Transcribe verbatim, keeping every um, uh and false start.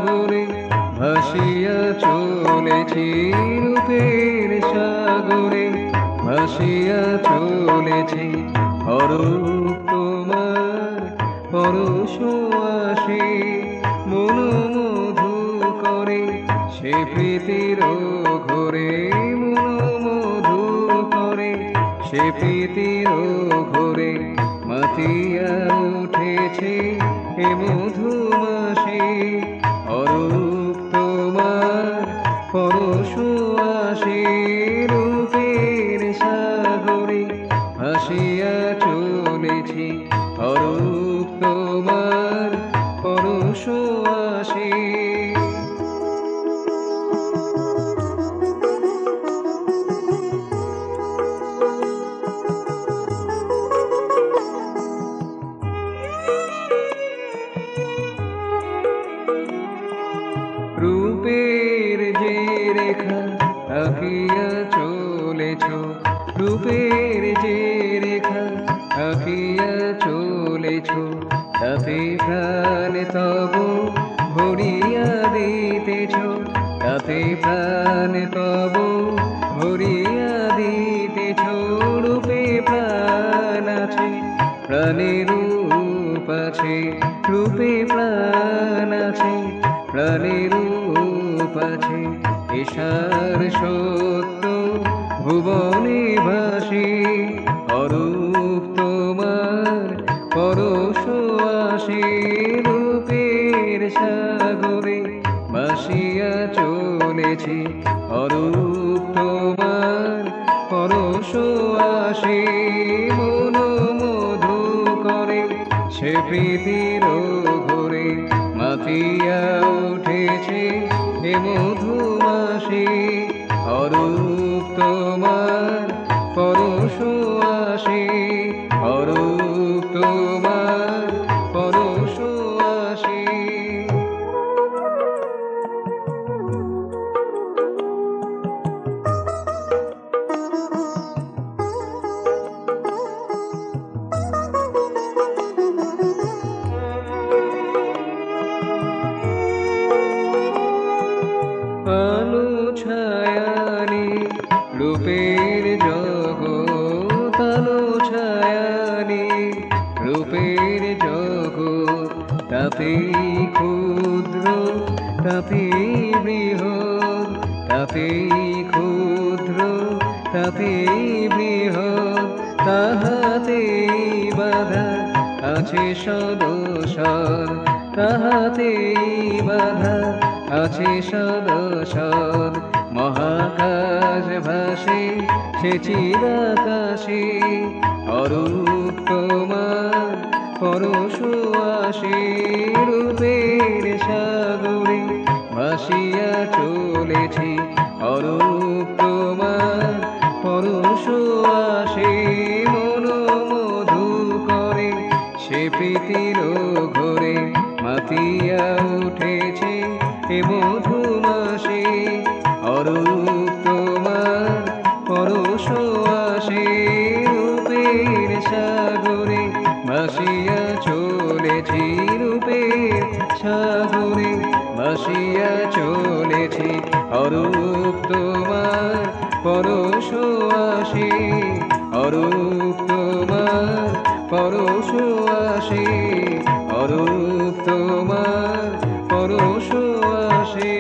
সাগরে ভাসিয়া চলেছি, রূপের সাগরে ভাসিয়া চলেছি। অরূপ তোমার পরশ আসে, মনোমধু করে সে প্রীতির ঘোরে, মনোমধু করে সে প্রীতির ঘোরে। মাতিয়া উঠেছে এ মধুমাসে, অরূপ তোমার পরশ আসে, রূপের সাগরে ভাসিয়া চলেছি। অরূপ তোমার পরশ আসে। রূপের যে রেখা আঁকিয়া চলেছ, রূপের যে রেখা আঁকিয়া চলেছ, তাতে প্রাণ তব ভরিয়া দিতেছ, তাতে প্রাণ তব ভরিয়া দিতেছ। রূপে প্রাণ আছে, প্রাণে রূপ আছে, রূপে প্রাণ আছে, প্রাণে রূপ আছে। এসার সত্য ভুবনে ভাসে, অরূপ তোমার পরশ আসে, রূপের সাগরে ভাসিয়া চলেছি। অরূপ তোমার পরশ আসে, মনোমধু করে সে প্রীতির ঘোরে। মাতিয়া উঠেছে এ মধুমাসে, অরূপ তোমার পরশ আসে, অরূপ তোমার পরশ আসে। আলো ছায়ানি রূপের জগৎ, আলো ছায়ানি রূপের জগৎ। তাতে ক্ষুদ্র তাতে বৃহৎ, তাতে ক্ষুদ্র তাতে বৃহৎ। তাহাতে বাধা আছে সদসর, তাহাতে বাধা আছে সদসর। মহাকাশ ভাসে সে চিরাকাশে, অরূপ তোমার পরশ আসে, রূপের সাগরে ভাসিয়া চলেছি। অরূপ তোমার পরশ আসে, মনোমধু করে সে প্রীতির ঘোরে। মাতিয়া উঠেছে এ মধুমাসে, অরূপ তোমার পরশ আসে, রূপের সাগরে ভাসিয়া চলেছি, রূপের সাগরে ভাসিয়া চলেছি। অরূপ তোমার পরশ আসে, অরূপ তোমার পরশ আসে, অরূপ তোমার পরশ আসে।